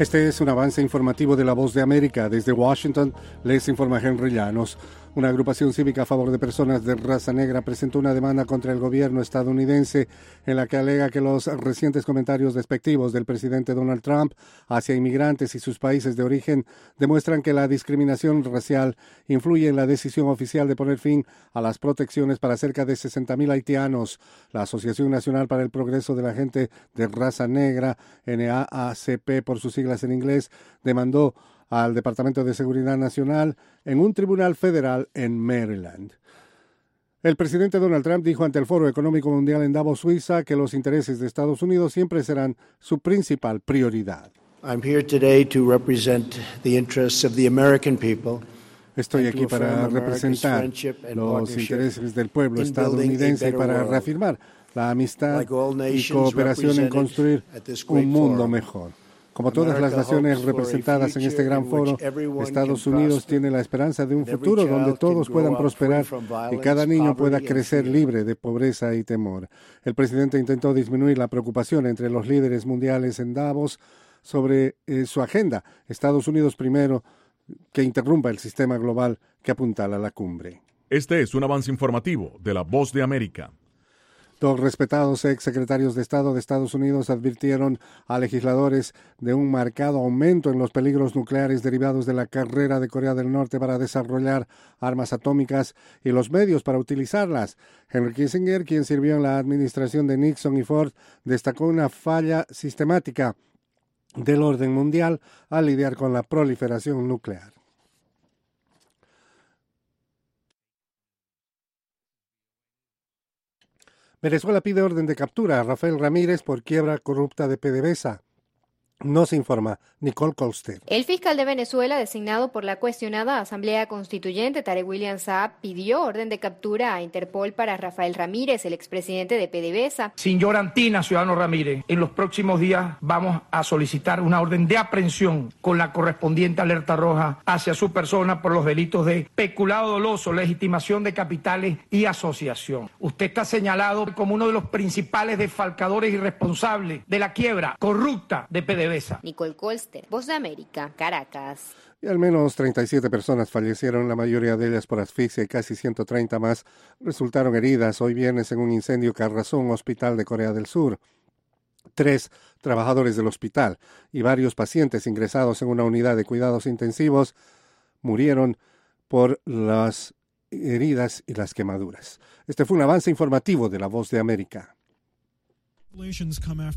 Este es un avance informativo de La Voz de América. Desde Washington les informa Henry Llanos. Una agrupación cívica a favor de personas de raza negra presentó una demanda contra el gobierno estadounidense en la que alega que los recientes comentarios despectivos del presidente Donald Trump hacia inmigrantes y sus países de origen demuestran que la discriminación racial influye en la decisión oficial de poner fin a las protecciones para cerca de 60,000 haitianos. La Asociación Nacional para el Progreso de la Gente de Raza Negra, NAACP por sus siglas en inglés, demandó al Departamento de Seguridad Nacional en un tribunal federal en Maryland. El presidente Donald Trump dijo ante el Foro Económico Mundial en Davos, Suiza, que los intereses de Estados Unidos siempre serán su principal prioridad. Estoy aquí para representar los intereses del pueblo estadounidense y para reafirmar la amistad y cooperación en construir un mundo mejor. Como todas las naciones representadas en este gran foro, Estados Unidos tiene la esperanza de un futuro donde todos puedan prosperar y cada niño pueda crecer libre de pobreza y temor. El presidente intentó disminuir la preocupación entre los líderes mundiales en Davos sobre su agenda, Estados Unidos primero, que interrumpa el sistema global que apuntala a la cumbre. Este es un avance informativo de La Voz de América. Dos respetados exsecretarios de Estado de Estados Unidos advirtieron a legisladores de un marcado aumento en los peligros nucleares derivados de la carrera de Corea del Norte para desarrollar armas atómicas y los medios para utilizarlas. Henry Kissinger, quien sirvió en la administración de Nixon y Ford, destacó una falla sistemática del orden mundial al lidiar con la proliferación nuclear. Venezuela pide orden de captura a Rafael Ramírez por quiebra corrupta de PDVSA. Nos informa Nicole Colster. El fiscal de Venezuela, designado por la cuestionada Asamblea Constituyente, Tarek William Saab, pidió orden de captura a Interpol para Rafael Ramírez, el expresidente de PDVSA. Sin llorantina, ciudadano Ramírez, en los próximos días vamos a solicitar una orden de aprehensión con la correspondiente alerta roja hacia su persona por los delitos de peculado doloso, legitimación de capitales y asociación. Usted está señalado como uno de los principales defalcadores y responsables de la quiebra corrupta de PDVSA. Nicole Colster, Voz de América, Caracas. Y al menos 37 personas fallecieron, la mayoría de ellas por asfixia, y casi 130 más resultaron heridas hoy viernes en un incendio que arrasó un hospital de Corea del Sur. 3 trabajadores del hospital y varios pacientes ingresados en una unidad de cuidados intensivos murieron por las heridas y las quemaduras. Este fue un avance informativo de La Voz de América.